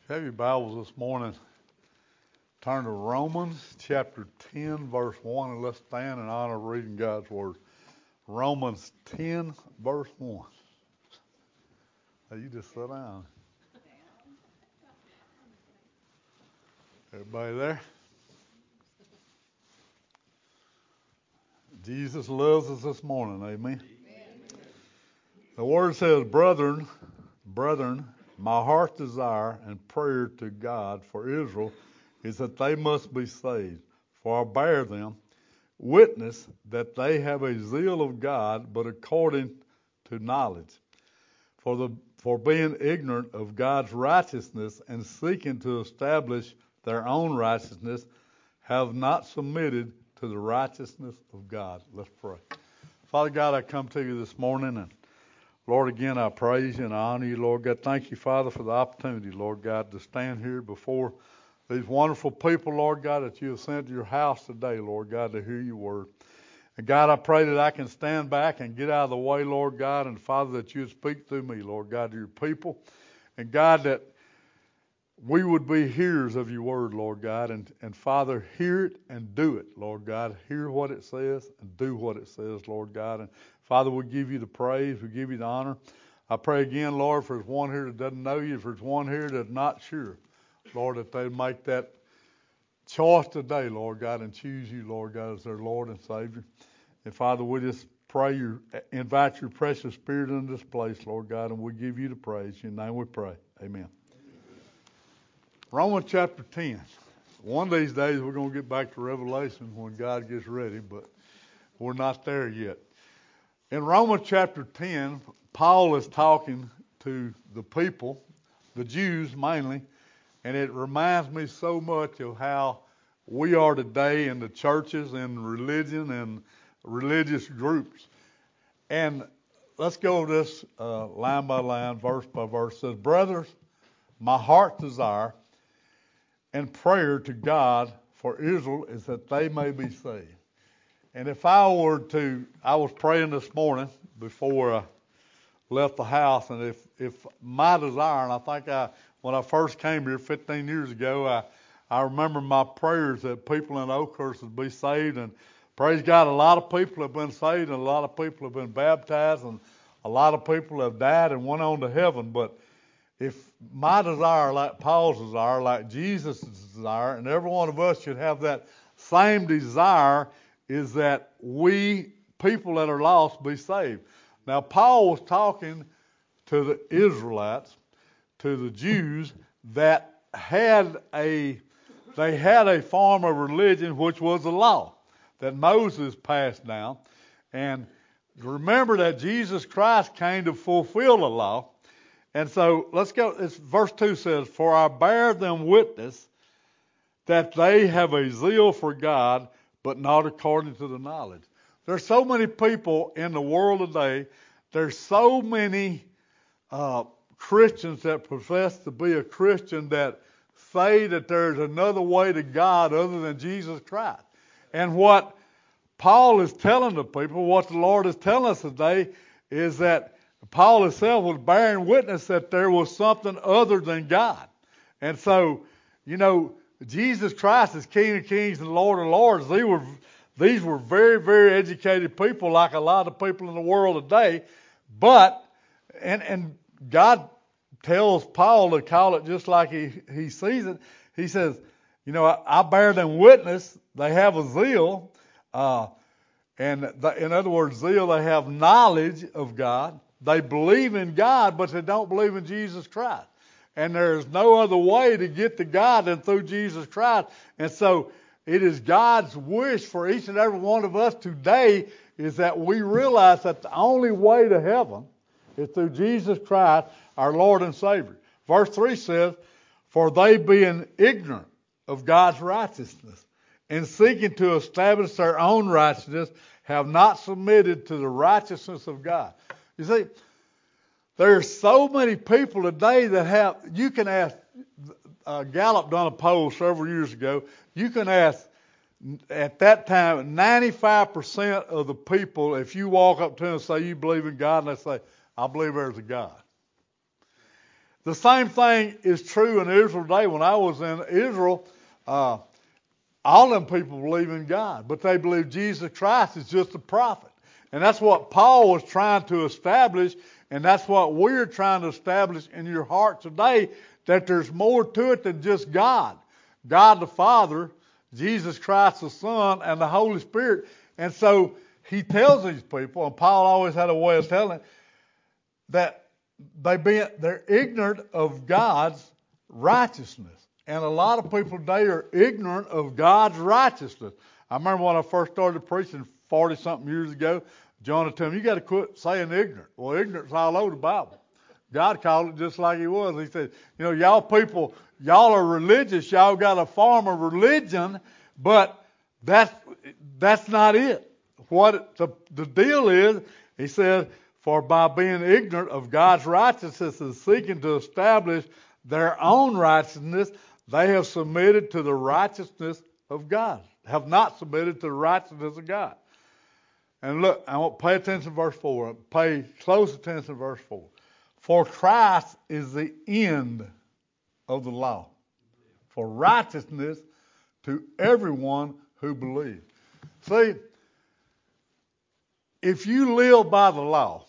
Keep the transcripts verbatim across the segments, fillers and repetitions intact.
Have your Bibles this morning. Turn to Romans chapter ten, verse one, and let's stand in honor of reading God's Word. Romans ten, verse one. Hey, you just sit down. Everybody there? Jesus loves us this morning, amen. The Word says, Brethren, brethren, my heart's desire and prayer to God for Israel is that they must be saved. For I bear them witness that they have a zeal of God, but according to knowledge. For the for being ignorant of God's righteousness and seeking to establish their own righteousness, have not submitted to the righteousness of God. Let's pray. Father God, I come to you this morning, and Lord, again, I praise you and I honor you, Lord God. Thank you, Father, for the opportunity, Lord God, to stand here before these wonderful people, Lord God, that you have sent to your house today, Lord God, to hear your word. And God, I pray that I can stand back and get out of the way, Lord God, and Father, that you would speak through me, Lord God, to your people. And God, that we would be hearers of your word, Lord God, and, and Father, hear it and do it, Lord God. Hear what it says and do what it says, Lord God. And Father, we give you the praise, we give you the honor. I pray again, Lord, if there's one here that doesn't know you, if there's one here that's not sure, Lord, that they make that choice today, Lord God, and choose you, Lord God, as their Lord and Savior. And Father, we just pray you, invite your precious Spirit into this place, Lord God, and we give you the praise. In your name we pray. Amen. Romans chapter ten. One of these days we're going to get back to Revelation when God gets ready, but we're not there yet. In Romans chapter ten, Paul is talking to the people, the Jews mainly, and it reminds me so much of how we are today in the churches and religion and religious groups. And let's go over this uh, line by line, verse by verse. It says, Brothers, my heart's desire and prayer to God for Israel is that they may be saved. And if I were to, I was praying this morning before I left the house, and if, if my desire, and I think I, when I first came here fifteen years ago, I, I remember my prayers that people in Oakhurst would be saved, and praise God, a lot of people have been saved, and a lot of people have been baptized, and a lot of people have died and went on to heaven. But if my desire, like Paul's desire, like Jesus' desire, and every one of us should have that same desire, is that we, people that are lost, be saved. Now, Paul was talking to the Israelites, to the Jews that had a, they had a form of religion which was the law that Moses passed down. And remember that Jesus Christ came to fulfill the law. And so let's go. It's, verse two says, For I bear them witness that they have a zeal for God, but not according to the knowledge. There's so many people in the world today. There's so many uh, Christians that profess to be a Christian that say that there's another way to God other than Jesus Christ. And what Paul is telling the people, what the Lord is telling us today, is that Paul himself was bearing witness that there was something other than God. And so, you know, Jesus Christ is King of Kings and Lord of Lords. These were, these were very, very educated people, like a lot of people in the world today. But, and, and God tells Paul to call it just like he, he sees it. He says, you know, I, I bear them witness. They have a zeal. Uh, and the, in other words, zeal, they have knowledge of God. They believe in God, but they don't believe in Jesus Christ. And there is no other way to get to God than through Jesus Christ. And so it is God's wish for each and every one of us today is that we realize that the only way to heaven is through Jesus Christ, our Lord and Savior. Verse three says, For they being ignorant of God's righteousness and seeking to establish their own righteousness have not submitted to the righteousness of God. You see, there's so many people today that have, you can ask, uh, Gallup done a poll several years ago, you can ask, at that time, ninety-five percent of the people, if you walk up to them and say you believe in God, and they say, I believe there's a God. The same thing is true in Israel today. When I was in Israel, uh, all them people believe in God, but they believe Jesus Christ is just a prophet. And that's what Paul was trying to establish, and that's what we're trying to establish in your heart today, that there's more to it than just God. God the Father, Jesus Christ the Son, and the Holy Spirit. And so he tells these people, and Paul always had a way of telling, that they be, they're ignorant of God's righteousness. And a lot of people today are ignorant of God's righteousness. I remember when I first started preaching forty-something years ago, John would tell me, you got to quit saying ignorant. Well, ignorant's all over the Bible. God called it just like he was. He said, you know, y'all people, y'all are religious. Y'all got a form of religion, but that's, that's not it. What it, the, the deal is, he said, for by being ignorant of God's righteousness and seeking to establish their own righteousness, they have submitted to the righteousness of God, have not submitted to the righteousness of God. And look, I want to pay attention to verse four. Pay close attention to verse four. For Christ is the end of the law, for righteousness to everyone who believes. See, if you live by the law,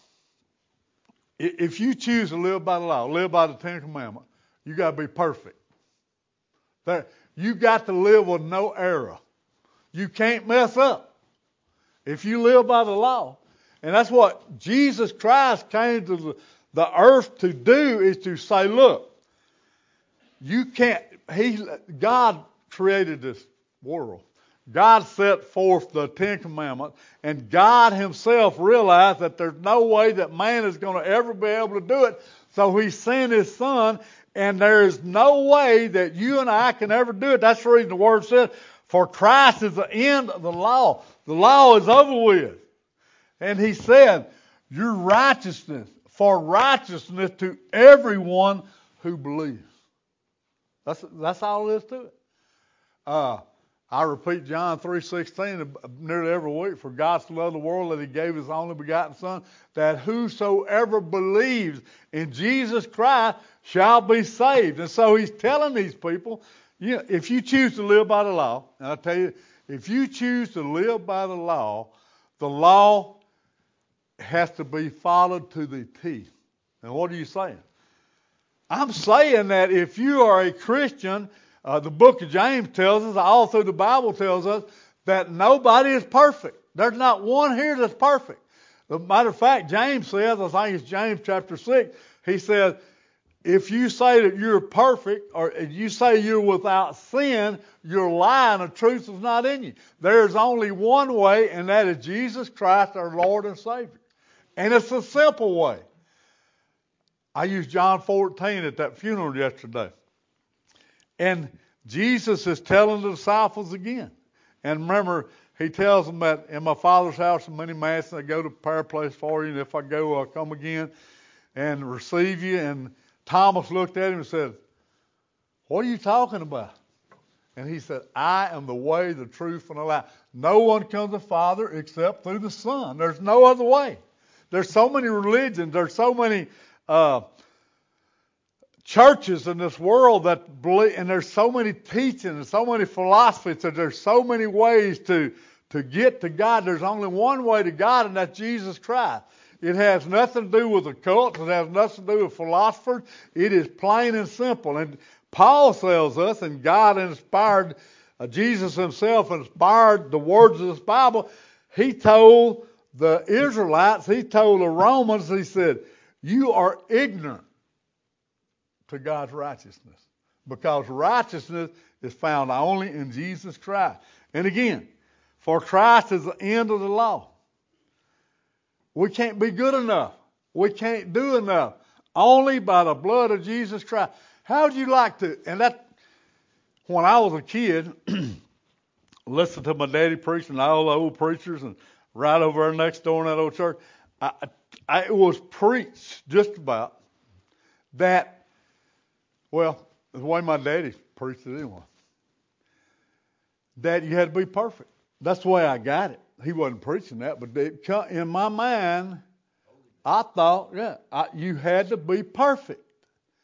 if you choose to live by the law, live by the Ten Commandments, you got to be perfect. There, you got to live with no error. You can't mess up if you live by the law. And that's what Jesus Christ came to the, the earth to do, is to say, look, you can't, he, God created this world. God set forth the Ten Commandments, and God himself realized that there's no way that man is going to ever be able to do it. So he sent his son, and there is no way that you and I can ever do it. That's the reason the word says, for Christ is the end of the law. The law is over with. And he said, your righteousness, for righteousness to everyone who believes. That's, that's all there is to it. Uh, I repeat John three sixteen nearly every week. For God so loved the world that he gave his only begotten Son, that whosoever believes in Jesus Christ shall be saved. And so he's telling these people, you know, if you choose to live by the law, and I tell you, if you choose to live by the law, the law has to be followed to the T. And what are you saying? I'm saying that if you are a Christian, Uh, the book of James tells us, all through the Bible tells us, that nobody is perfect. There's not one here that's perfect. As a matter of fact, James says, I think it's James chapter six, he says, if you say that you're perfect, or if you say you're without sin, you're lying, the truth is not in you. There's only one way, and that is Jesus Christ, our Lord and Savior. And it's a simple way. I used John fourteen at that funeral yesterday. And Jesus is telling the disciples again. And remember, he tells them that in my Father's house are many mansions. I go to prepare a place for you, and if I go, I'll come again and receive you. And Thomas looked at him and said, what are you talking about? And he said, I am the way, the truth, and the life. No one comes to the Father except through the Son. There's no other way. There's so many religions. There's so many uh, churches in this world that believe, and there's so many teachings and so many philosophies that there's so many ways to, to get to God. There's only one way to God, and that's Jesus Christ. It has nothing to do with the cults. It has nothing to do with philosophers. It is plain and simple. And Paul tells us, and God inspired, uh, Jesus himself inspired the words of this Bible. He told the Israelites, he told the Romans, he said, you are ignorant to God's righteousness, because righteousness is found only in Jesus Christ. And again, for Christ is the end of the law. We can't be good enough. We can't do enough. Only by the blood of Jesus Christ. How would you like to, and that, when I was a kid, listen to my daddy preach and all the old preachers, and right over there next door in that old church, I, I, it was preached just about that. Well, the way my daddy preached it anyway. That you had to be perfect. That's the way I got it. He wasn't preaching that, but it, in my mind, I thought, yeah, I, you had to be perfect.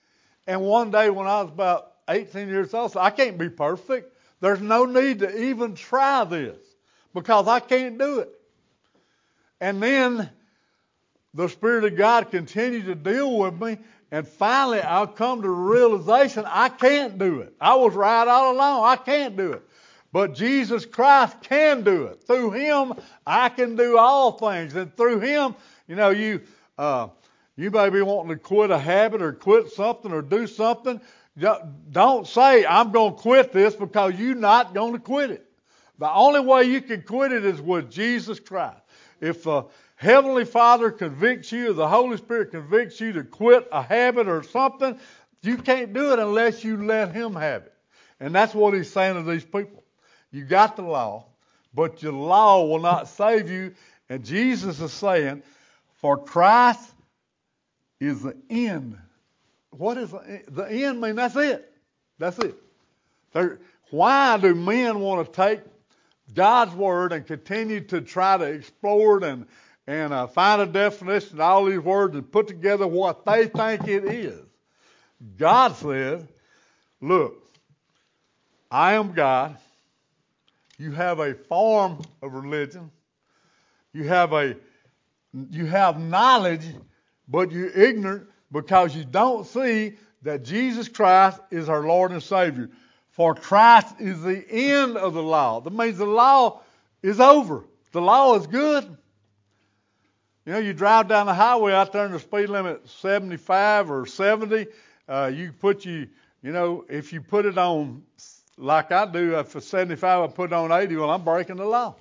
And one day when I was about eighteen years old, I said, I can't be perfect. There's no need to even try this because I can't do it. And then the Spirit of God continued to deal with me, and finally I'll come to the realization I can't do it. I was right all along. I can't do it. But Jesus Christ can do it. Through Him, I can do all things. And through Him, you know, you uh, you may be wanting to quit a habit or quit something or do something. Don't say, I'm going to quit this, because you're not going to quit it. The only way you can quit it is with Jesus Christ. If the Heavenly Father convicts you, or the Holy Spirit convicts you to quit a habit or something, you can't do it unless you let Him have it. And that's what He's saying to these people. You got the law, but your law will not save you. And Jesus is saying, for Christ is the end. What is the, the end mean? That's it. That's it. There, why do men want to take God's Word and continue to try to explore it and, and uh, find a definition of all these words and put together what they think it is? God says, look, I am God. You have a form of religion. You have a you have knowledge, but you're ignorant because you don't see that Jesus Christ is our Lord and Savior. For Christ is the end of the law. That means the law is over. The law is good. You know, you drive down the highway out there and the speed limit seventy-five or seventy. Uh, you put you, you know, if you put it on like I do, if it's seventy-five, I put it on eighty, well, I'm breaking the law.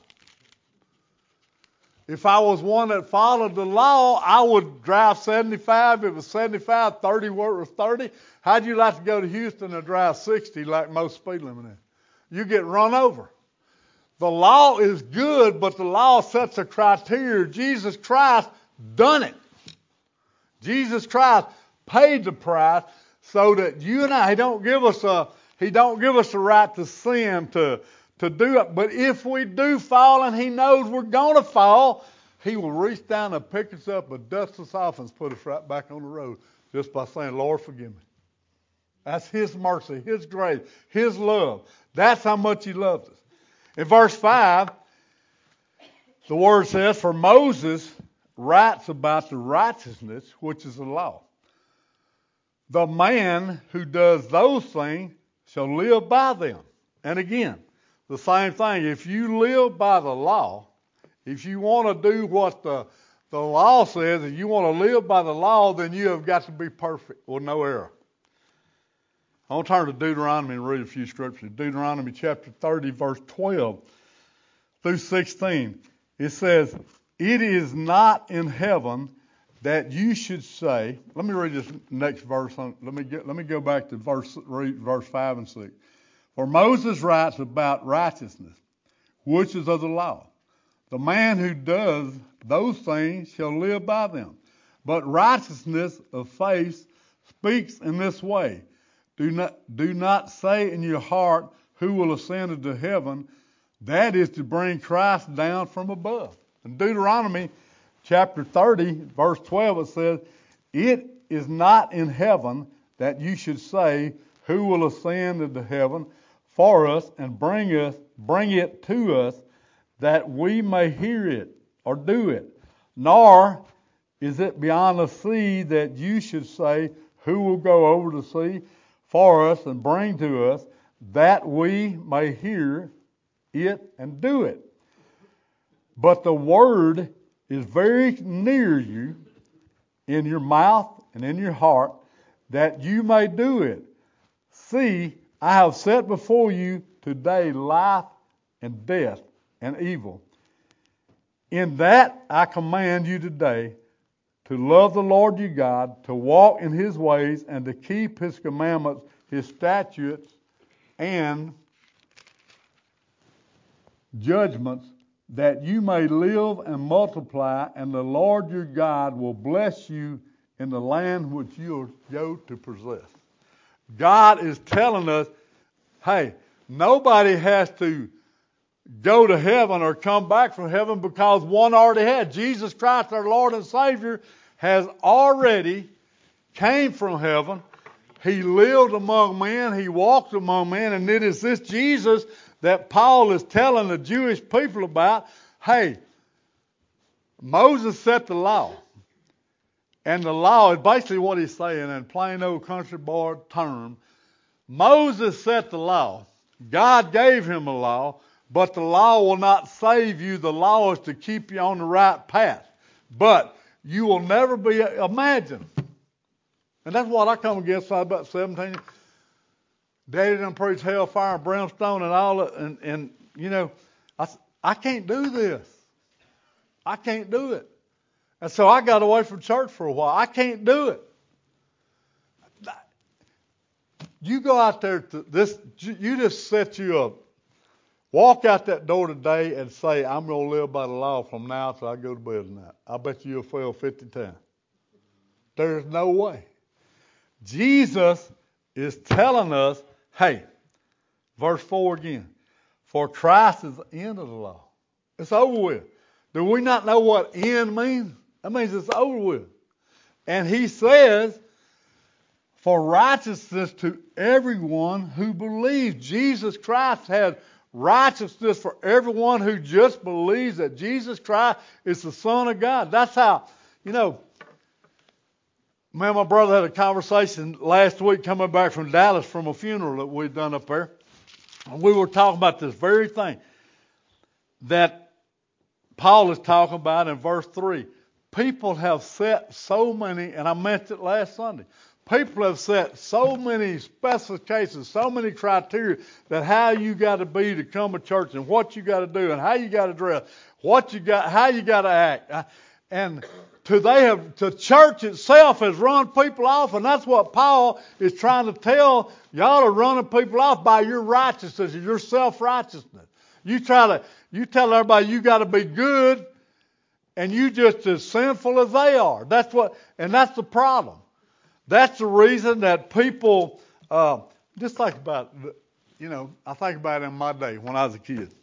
If I was one that followed the law, I would drive seventy-five. If it was seventy-five, thirty was thirty. How'd you like to go to Houston and drive sixty like most speed limit is? You get run over. The law is good, but the law sets a criteria. Jesus Christ done it. Jesus Christ paid the price so that you and I, He don't give us a, He don't give us the right to sin, to to do it. But if we do fall, and He knows we're going to fall, He will reach down and pick us up and dust us off and put us right back on the road just by saying, Lord, forgive me. That's His mercy, His grace, His love. That's how much He loves us. In verse five, the Word says, for Moses writes about the righteousness, which is the law. The man who does those things shall live by them. And again, the same thing. If you live by the law, if you want to do what the, the law says, if you want to live by the law, then you have got to be perfect with no error. I want to turn to Deuteronomy and read a few scriptures. Deuteronomy chapter thirty, verse twelve through sixteen. It says, it is not in heaven that you should say, let me read this next verse. On, let me get, let me go back to verse, read verse five and six. For Moses writes about righteousness, which is of the law. The man who does those things shall live by them. But righteousness of faith speaks in this way. Do not, do not say in your heart, who will ascend into heaven? That is to bring Christ down from above. In Deuteronomy chapter thirty, verse twelve, it says, it is not in heaven that you should say, who will ascend into heaven for us and bring us, bring it to us, that we may hear it or do it. Nor is it beyond the sea that you should say, who will go over the sea for us and bring to us, that we may hear it and do it. But the word is very near you, in your mouth and in your heart, that you may do it. See, I have set before you today life and death and evil. In that I command you today to love the Lord your God, to walk in His ways, and to keep His commandments, His statutes, and judgments, that you may live and multiply, and the Lord your God will bless you in the land which you go to possess. God is telling us, hey, nobody has to go to heaven or come back from heaven, because one already had. Jesus Christ, our Lord and Savior, has already came from heaven. He lived among men. He walked among men. And it is this Jesus that Paul is telling the Jewish people about. Hey, Moses set the law. And the law is basically what he's saying in plain old country boy term. Moses set the law. God gave him a law. But the law will not save you. The law is to keep you on the right path. But you will never be, imagine. And that's what I come against when I was about seventeen. Daddy done preached hellfire and brimstone and all that. And, and you know, I, I can't do this. I can't do it. And so I got away from church for a while. I can't do it. You go out there, to this. You just set you up. Walk out that door today and say, I'm going to live by the law from now till I go to bed tonight. I bet you'll fail fifty times. There's no way. Jesus is telling us, hey, verse four again, for Christ is the end of the law. It's over with. Do we not know what end means? That means it's over with. And he says, for righteousness to everyone who believes. Jesus Christ had righteousness for everyone who just believes that Jesus Christ is the Son of God. That's how, you know, me and my brother had a conversation last week coming back from Dallas from a funeral that we'd done up there. And we were talking about this very thing that Paul is talking about in verse three. People have set so many, and I mentioned it last Sunday, people have set so many specifications, so many criteria that how you got to be to come to church and what you got to do and how you got to dress, what you got, how you got to act. And to they have, to church itself has run people off, and that's what Paul is trying to tell y'all are running people off by your righteousness, your self-righteousness. You try to, you tell everybody you got to be good, and you just as sinful as they are. That's what, and that's the problem. That's the reason that people, uh, just think about, you know, I think about it in my day when I was a kid.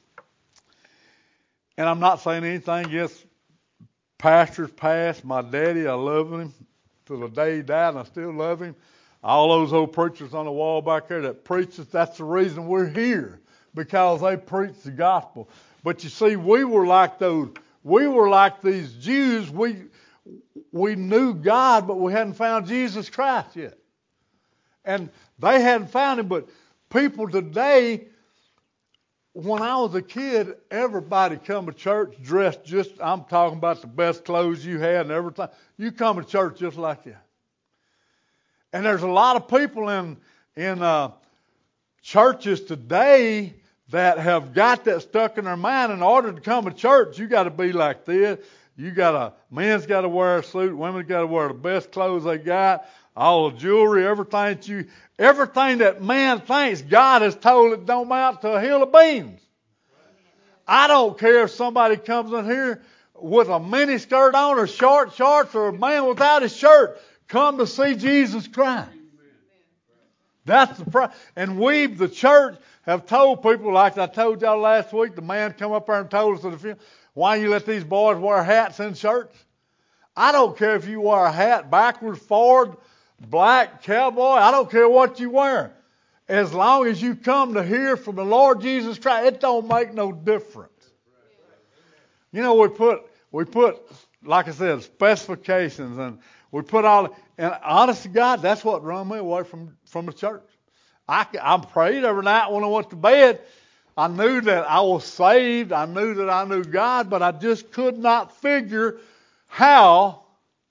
And I'm not saying anything against pastors past. My daddy, I love him till the day he died, and I still love him. All those old preachers on the wall back there that preach us, that's the reason we're here, because they preach the gospel. But you see, we were like those, we were like these Jews. We we knew God, but we hadn't found Jesus Christ yet. And they hadn't found him, but people today, when I was a kid, everybody come to church dressed just, I'm talking about the best clothes you had and everything. You come to church just like that. And there's a lot of people in, in uh, churches today that have got that stuck in their mind. In order to come to church, you got to be like this. You got to, men's got to wear a suit, women's got to wear the best clothes they got, all the jewelry, everything that you, everything that man thinks God has told it don't amount to a hill of beans. I don't care if somebody comes in here with a mini skirt on or short shorts or a man without his shirt. Come to see Jesus Christ. That's the problem. And we, the church, have told people, like I told y'all last week, the man come up there and told us at the funeral, why you let these boys wear hats in church? I don't care if you wear a hat backwards, forward, black, cowboy. I don't care what you wear. As long as you come to hear from the Lord Jesus Christ, it don't make no difference. You know, we put, we put, like I said, specifications, and we put all, and honest to God, that's what run me away from, from the church. I, I prayed every night when I went to bed. I knew that I was saved. I knew that I knew God, but I just could not figure how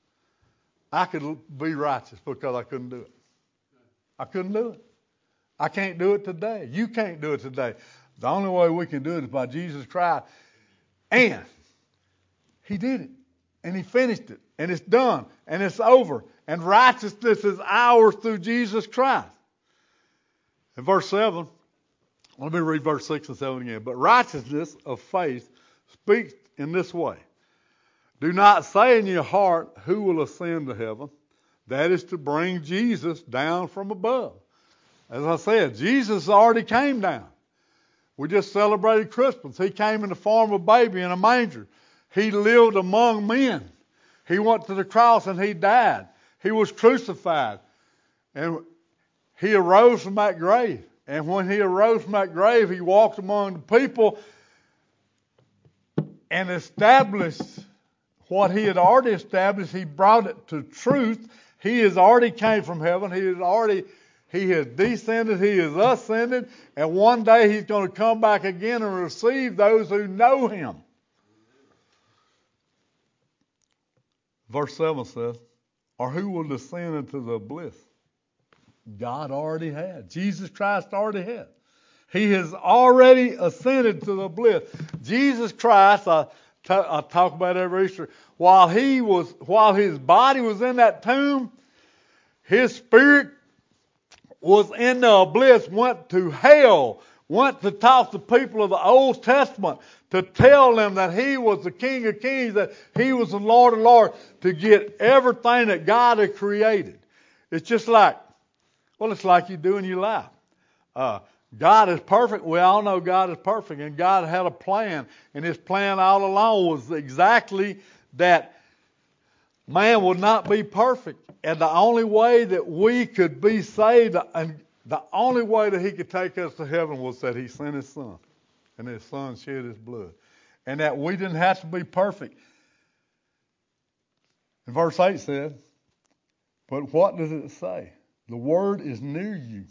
I could be righteous because I couldn't do it. I couldn't do it. I can't do it today. You can't do it today. The only way we can do it is by Jesus Christ. And he did it. And he finished it. And it's done. And it's over. And righteousness is ours through Jesus Christ. In verse seven, let me read verse six and seven again. But righteousness of faith speaks in this way. Do not say in your heart, who will ascend to heaven? That is to bring Jesus down from above. As I said, Jesus already came down. We just celebrated Christmas. He came in the form of a baby in a manger. He lived among men. He went to the cross and he died. He was crucified. And he arose from that grave. And when he arose from that grave, he walked among the people and established what he had already established. He brought it to truth. He has already came from heaven. He has already, he has descended. He has ascended. And one day he's going to come back again and receive those who know him. Verse seven says, or who will descend into the bliss? God already had. Jesus Christ already had. He has already ascended to the bliss. Jesus Christ, I, t- I talk about every Easter, while he was, while his body was in that tomb, his spirit was in the bliss, went to hell, went to talk to people of the Old Testament to tell them that he was the King of Kings, that he was the Lord of Lords, to get everything that God had created. It's just like, well, it's like you do in your life. Uh, God is perfect. We all know God is perfect, and God had a plan, and his plan all along was exactly that man would not be perfect, and the only way that we could be saved, and the only way that he could take us to heaven, was that he sent his son, and his son shed his blood, and that we didn't have to be perfect. And verse eight says, but what does it say? The word is near you,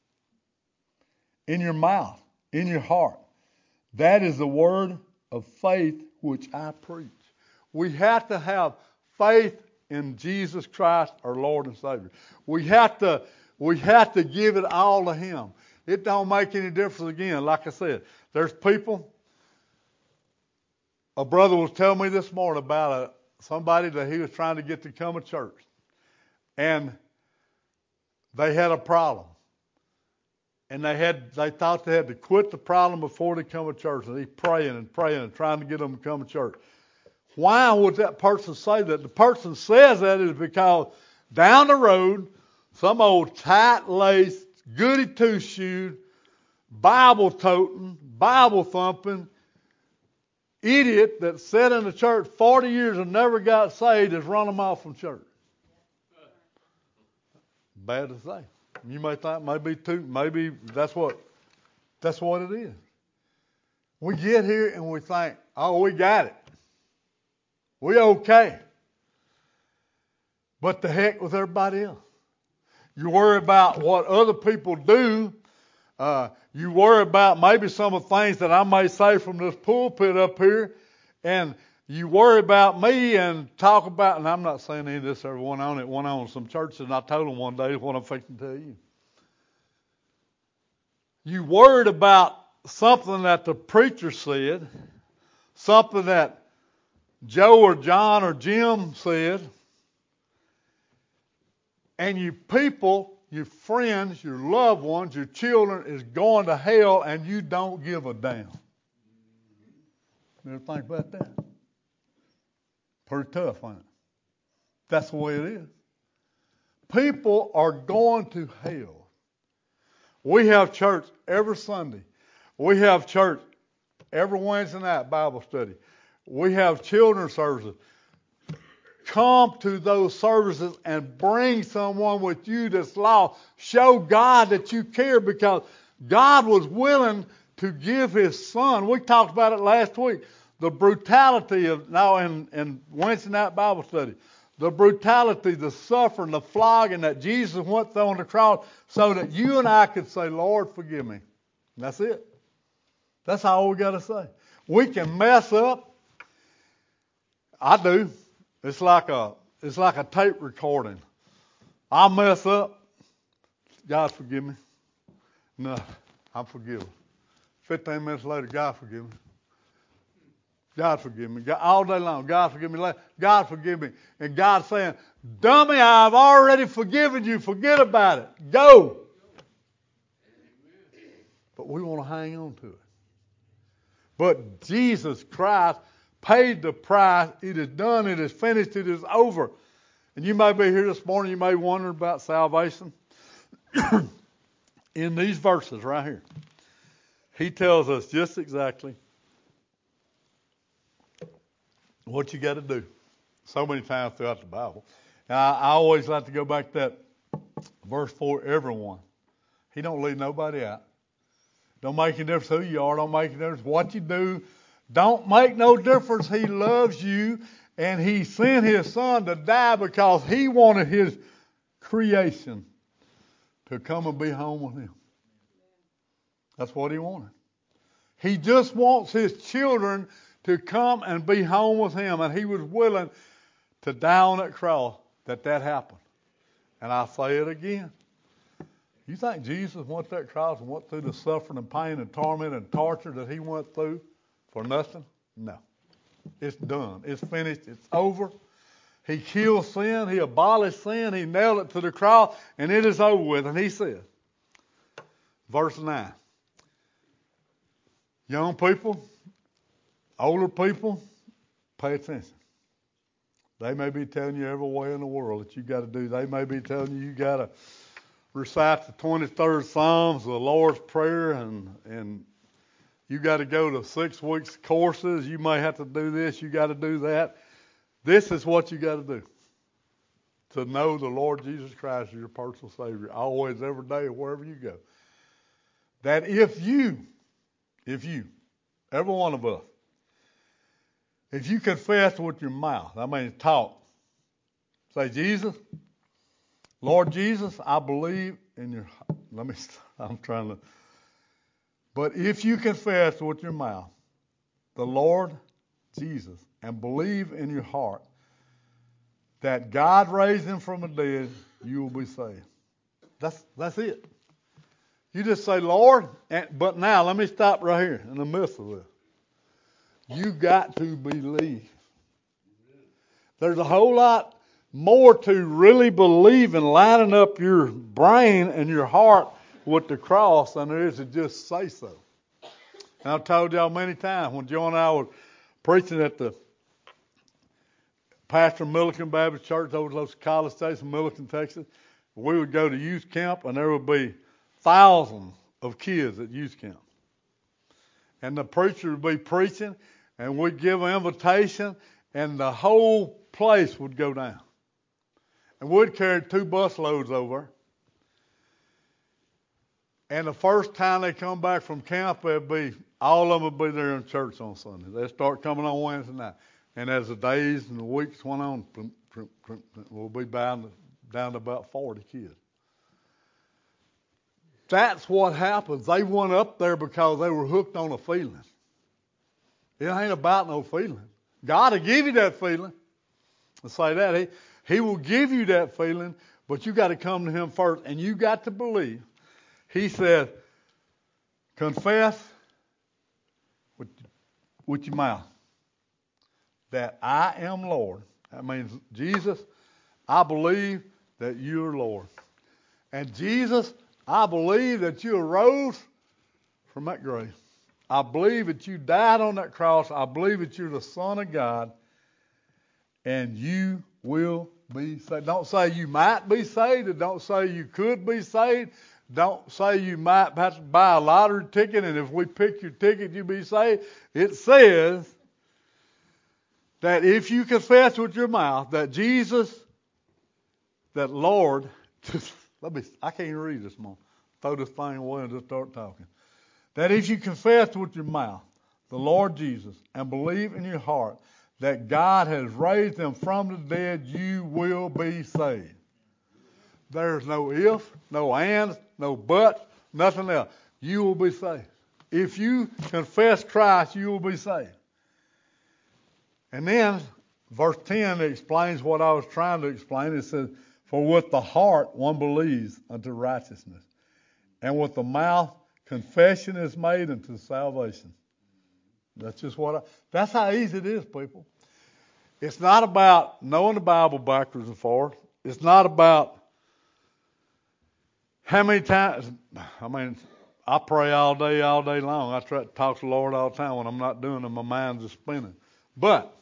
in your mouth, in your heart. That is the word of faith which I preach. We have to have faith in Jesus Christ, our Lord and Savior. We have to, we have to give it all to him. It don't make any difference again. Like I said, there's people. A brother was telling me this morning about a, somebody that he was trying to get to come to church. And they had a problem. And they had they thought they had to quit the problem before they come to church. And he's praying and praying and trying to get them to come to church. Why would that person say that? The person says that is because down the road, some old tight-laced, goody two-shoed, Bible-toting, Bible-thumping idiot that sat in the church forty years and never got saved has run them off from church. Bad to say. You may think maybe two, maybe that's what that's what it is. We get here and we think, oh, we got it. We okay. But the heck with everybody else. You worry about what other people do. Uh, you worry about maybe some of the things that I may say from this pulpit up here. And you worry about me and talk about, and I'm not saying any of this, everyone on it, went on some churches, and I told them one day what I'm fixing to tell you. You worried about something that the preacher said, something that Joe or John or Jim said, and you people, your friends, your loved ones, your children is going to hell and you don't give a damn. You ever think about that? Pretty tough, ain't it? That's the way it is. People are going to hell. We have church every Sunday. We have church every Wednesday night, Bible study. We have children's services. Come to those services and bring someone with you that's lost. Show God that you care, because God was willing to give his son. We talked about it last week. The brutality of, now in, in Wednesday night Bible study, the brutality, the suffering, the flogging that Jesus went through on the cross so that you and I could say, Lord, forgive me. And that's it. That's all we got to say. We can mess up. I do. It's like a it's like a tape recording. I mess up. God forgive me. No, I'm forgiven. Fifteen minutes later, God forgive me. God forgive me. God, all day long, God forgive me. God forgive me. And God's saying, dummy, I've already forgiven you. Forget about it. Go. But we want to hang on to it. But Jesus Christ paid the price. It is done. It is finished. It is over. And you may be here this morning. You may wonder about salvation. In these verses right here, he tells us just exactly what you got to do. So many times throughout the Bible. And I, I always like to go back to that verse for everyone. He don't leave nobody out. Don't make any difference who you are. Don't make any difference what you do. Don't make no difference. He loves you, and he sent his son to die because he wanted his creation to come and be home with him. That's what he wanted. He just wants his children to come and be home with him, and he was willing to die on that cross that that happened. And I say it again. You think Jesus went that cross and went through the suffering and pain and torment and torture that he went through for nothing? No. It's done. It's finished. It's over. He killed sin. He abolished sin. He nailed it to the cross, and it is over with. And he said, verse nine, young people, older people, pay attention. They may be telling you every way in the world that you got to do. They may be telling you you got to recite the twenty-third Psalms, the Lord's Prayer, and and you got to go to six weeks courses. You may have to do this. You got to do that. This is what you got to do. To know the Lord Jesus Christ as your personal Savior, always, every day, wherever you go. That if you, if you, every one of us, if you confess with your mouth, I mean talk, say, Jesus, Lord Jesus, I believe in your, let me, I'm trying to, but if you confess with your mouth the Lord Jesus and believe in your heart that God raised him from the dead, you will be saved. That's that's it. You just say, Lord, and, but now let me stop right here in the midst of this. You got to believe. There's a whole lot more to really believe and lining up your brain and your heart with the cross than there is to just say so. And I've told y'all many times when Joe and I were preaching at the Pastor Milliken Baptist Church over at Los College Station, Milliken, Texas, we would go to youth camp and there would be thousands of kids at youth camp. And the preacher would be preaching and we'd give an invitation and the whole place would go down. And we'd carry two bus loads over. And the first time they come back from camp, they'd be, all of them would be there in church on Sunday. They'd start coming on Wednesday night. And as the days and the weeks went on, we'll be down to, down to about forty kids. That's what happens. They went up there because they were hooked on a feeling. It ain't about no feeling. God will give you that feeling. I'll say that. He, he will give you that feeling, but you got to come to him first, and you got to believe. He said, confess with, with your mouth that I am Lord. That means, Jesus, I believe that you are Lord. And Jesus, I believe that you arose from that grave. I believe that you died on that cross. I believe that you're the Son of God. And you will be saved. Don't say you might be saved. Don't say you could be saved. Don't say you might have to buy a lottery ticket and if we pick your ticket, you'll be saved. It says that if you confess with your mouth that Jesus, that Lord, just, let me, I can't even read this morning. Throw this thing away and just start talking. That if you confess with your mouth the Lord Jesus and believe in your heart that God has raised him from the dead, you will be saved. There's no if, no ands, no buts, nothing else. You will be saved. If you confess Christ, you will be saved. And then, verse ten explains what I was trying to explain. It says, for with the heart one believes unto righteousness, and with the mouth confession is made unto salvation. That's just what I, that's how easy it is, people. It's not about knowing the Bible backwards and forwards. It's not about how many times, I mean, I pray all day, all day long. I try to talk to the Lord all the time. When I'm not doing it, my mind's just spinning. But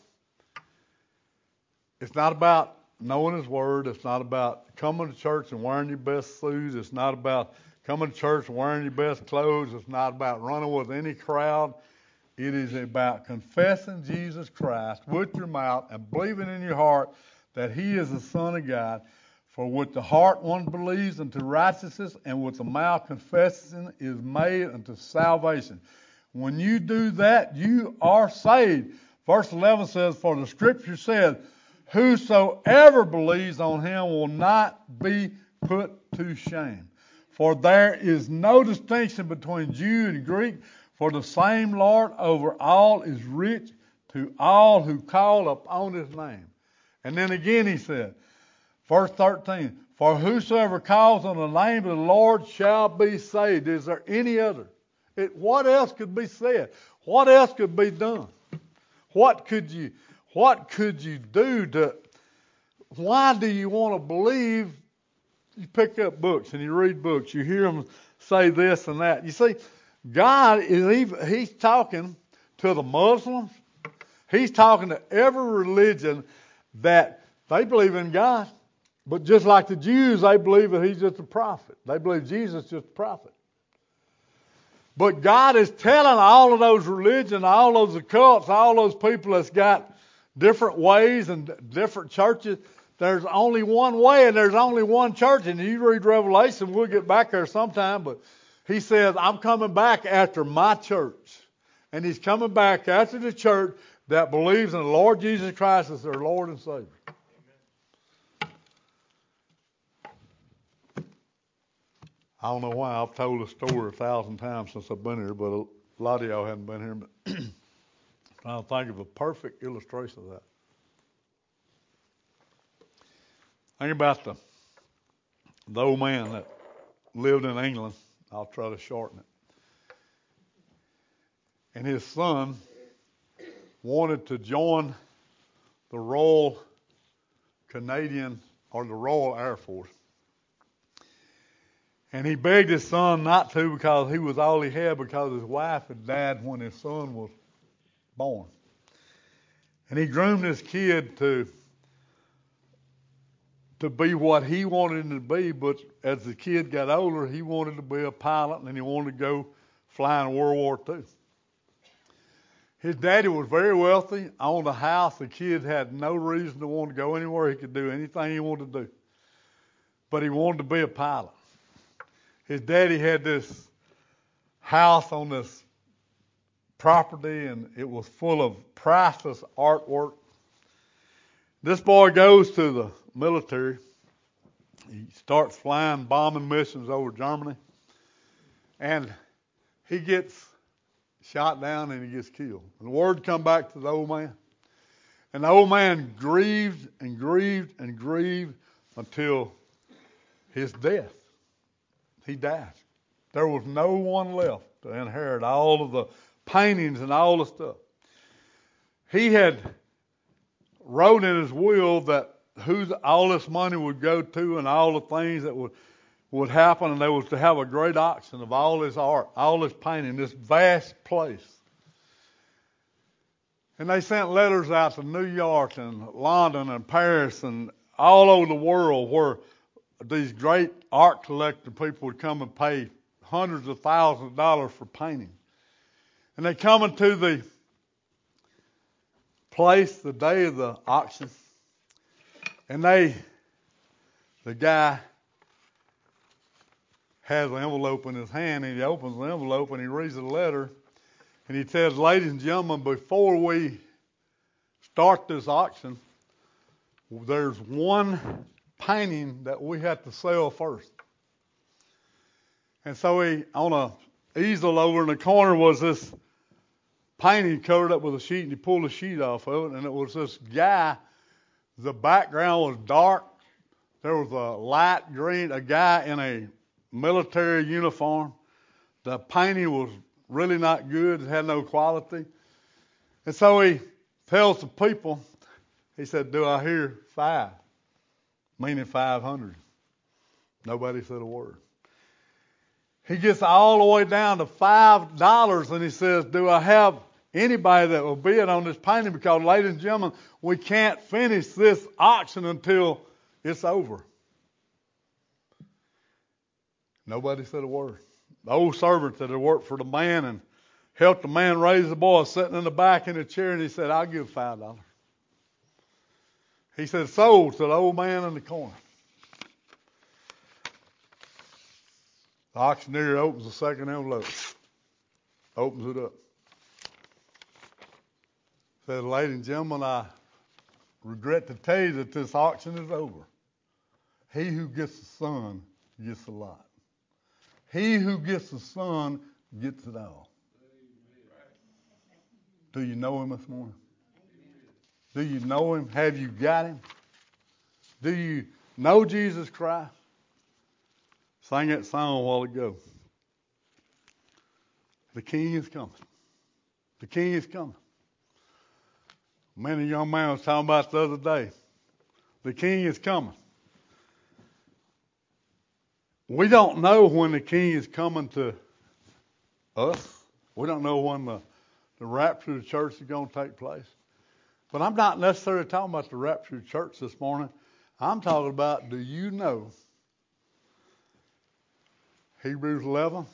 it's not about knowing his word. It's not about coming to church and wearing your best suits. It's not about coming to church and wearing your best clothes. It's not about running with any crowd. It is about confessing Jesus Christ with your mouth and believing in your heart that he is the Son of God, For with the heart one believes unto righteousness, and with the mouth confession is made unto salvation. When you do that, you are saved. Verse eleven says, for the scripture says, whosoever believes on him will not be put to shame. For there is no distinction between Jew and Greek, for the same Lord over all is rich to all who call upon his name. And then again he said, verse thirteen, for whosoever calls on the name of the Lord shall be saved. Is there any other? It, what else could be said? What else could be done? What could you, what could you do to, why do you want to believe? You pick up books and you read books. You hear them say this and that. You see, God is even, he's talking to the Muslims. He's talking to every religion that they believe in God. But just like the Jews, they believe that he's just a prophet. They believe Jesus is just a prophet. But God is telling all of those religions, all those occults, all those people that's got different ways and different churches, there's only one way and there's only one church. And you read Revelation, we'll get back there sometime, but he says, I'm coming back after my church. And he's coming back after the church that believes in the Lord Jesus Christ as their Lord and Savior. I don't know why I've told the story a thousand times since I've been here, but a lot of y'all haven't been here. But I'll think of a perfect illustration of that. Think about the, the old man that lived in England. I'll try to shorten it. And his son wanted to join the Royal Canadian or the Royal Air Force. And he begged his son not to because he was all he had, because his wife had died when his son was born. And he groomed his kid to, to be what he wanted him to be, but as the kid got older, he wanted to be a pilot and he wanted to go fly in World War Two. His daddy was very wealthy, owned a house. The kid had no reason to want to go anywhere. He could do anything he wanted to do. But he wanted to be a pilot. His daddy had this house on this property, and it was full of priceless artwork. This boy goes to the military. He starts flying bombing missions over Germany. And he gets shot down and he gets killed. And the word come back to the old man. And the old man grieved and grieved and grieved until his death. He died. There was no one left to inherit all of the paintings and all the stuff. He had wrote in his will that who all this money would go to and all the things that would, would happen, and there was to have a great auction of all this art, all this painting, this vast place. And they sent letters out to New York and London and Paris and all over the world where these great art collector people would come and pay hundreds of thousands of dollars for painting. And they come into the place the day of the auction, and they, the guy has an envelope in his hand, and he opens the envelope and he reads the letter, and he says, ladies and gentlemen, before we start this auction, there's one painting that we have to sell first. And so he, on a easel over in the corner was this painting covered up with a sheet, and he pulled the sheet off of it, and it was this guy. The background was dark. There was a light green, a guy in a military uniform. The painting was really not good. It had no quality. And so he tells the people, he said, do I hear five? Meaning five hundred. Nobody said a word. He gets all the way down to five dollars, and he says, do I have anybody that will bid on this painting? Because, ladies and gentlemen, we can't finish this auction until it's over. Nobody said a word. The old servant that had worked for the man and helped the man raise the boy sitting in the back in the chair, and he said, I'll give five dollars. He said, sold to the old man in the corner. The auctioneer opens the second envelope, opens it up. Says, ladies and gentlemen, I regret to tell you that this auction is over. He who gets the son gets the lot. He who gets the son gets it all. Do you know him this morning? Do you know him? Have you got him? Do you know Jesus Christ? Sang that song a while ago. The King is coming. The King is coming. Man, a young man was talking about the other day. The King is coming. We don't know when the King is coming to us. We don't know when the, the rapture of the church is going to take place. But I'm not necessarily talking about the rapture of the church this morning. I'm talking about, do you know Hebrews eleven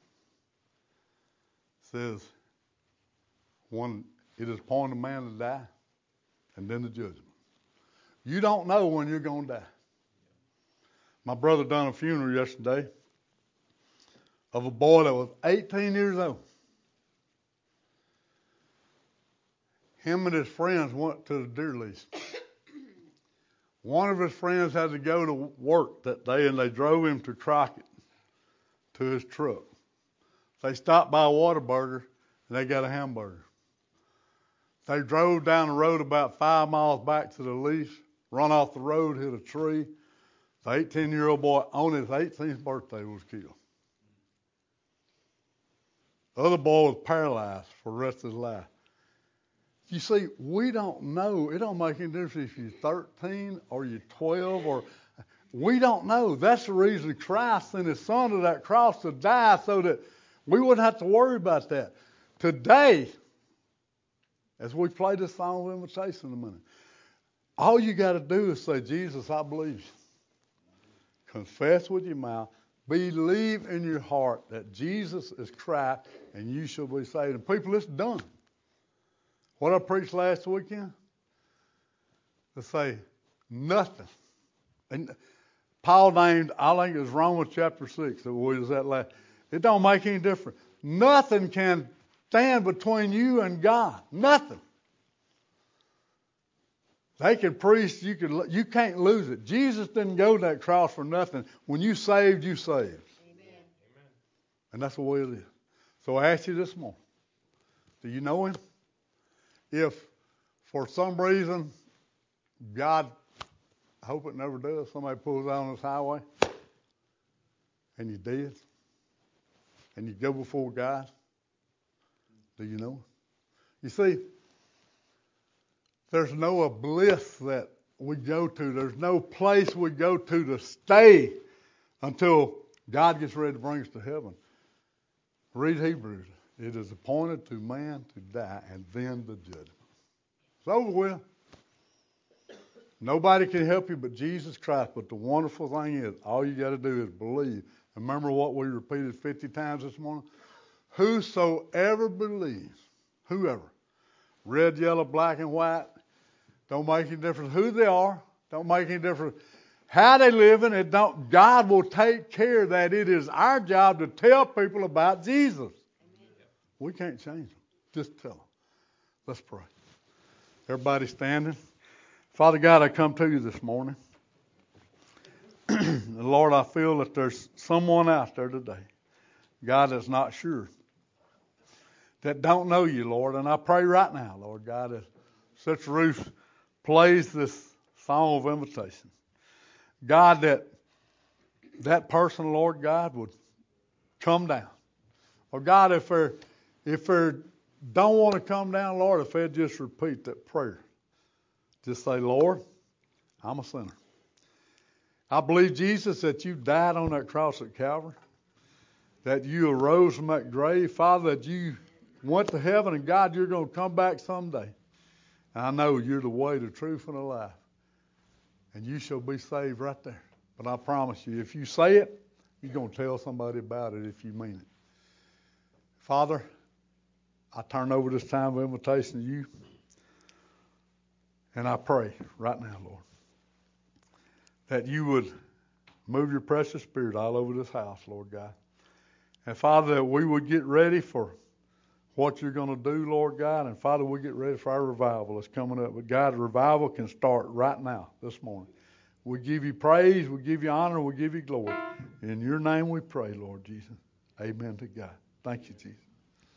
says, when it is appointed a man to die, and then the judgment. You don't know when you're going to die. My brother done a funeral yesterday of a boy that was eighteen years old. Him and his friends went to the deer lease. One of his friends had to go to work that day, and they drove him to Crockett to his truck. They stopped by a Whataburger, and they got a hamburger. They drove down the road about five miles back to the lease, run off the road, hit a tree. The eighteen-year-old boy on his eighteenth birthday was killed. The other boy was paralyzed for the rest of his life. You see, we don't know. It don't make any difference if you're thirteen or you're twelve or we don't know. That's the reason Christ sent his son to that cross to die so that we wouldn't have to worry about that. Today, as we play this song of invitation in a minute, all you got to do is say, Jesus, I believe you. Confess with your mouth. Believe in your heart that Jesus is Christ and you shall be saved. And people, it's done. What I preached last weekend? To say nothing. And Paul named, I think it was Romans chapter six. That was that last. It don't make any difference. Nothing can stand between you and God. Nothing. They can preach, you can, you can't lose it. Jesus didn't go to that cross for nothing. When you saved, you saved. Amen. And that's the way it is. So I ask you this morning, do you know him? If for some reason God, I hope it never does, somebody pulls out on this highway and you're dead and you go before God, do you know him? You see, there's no bliss that we go to. There's no place we go to to stay until God gets ready to bring us to heaven. Read Hebrews. It is appointed to man to die and then the judgment. It's over with. Nobody can help you but Jesus Christ. But the wonderful thing is, all you got to do is believe. Remember what we repeated fifty times this morning? Whosoever believes, whoever, red, yellow, black, and white, don't make any difference who they are. Don't make any difference how they live in it. Don't. God will take care of that. It is our job to tell people about Jesus. Amen. We can't change them. Just tell them. Let's pray. Everybody standing. Father God, I come to you this morning. Lord, I feel that there's someone out there today, God, that's not sure, that don't know you, Lord. And I pray right now, Lord God, as Sister Ruth plays this song of invitation, God, that that person, Lord God, would come down. Or God, if they if they don't want to come down, Lord, if they just repeat that prayer, just say, Lord, I'm a sinner. I believe, Jesus, that you died on that cross at Calvary, that you arose from that grave, Father, that you went to heaven, and God, you're going to come back someday. And I know you're the way, the truth, and the life. And you shall be saved right there. But I promise you, if you say it, you're going to tell somebody about it if you mean it. Father, I turn over this time of invitation to you. And I pray right now, Lord, that you would move your precious Spirit all over this house, Lord God. And Father, that we would get ready for what you're going to do, Lord God. And Father, we get ready for our revival that's coming up. But God, revival can start right now, this morning. We give you praise, we give you honor, we give you glory. In your name we pray, Lord Jesus. Amen to God. Thank you, Jesus.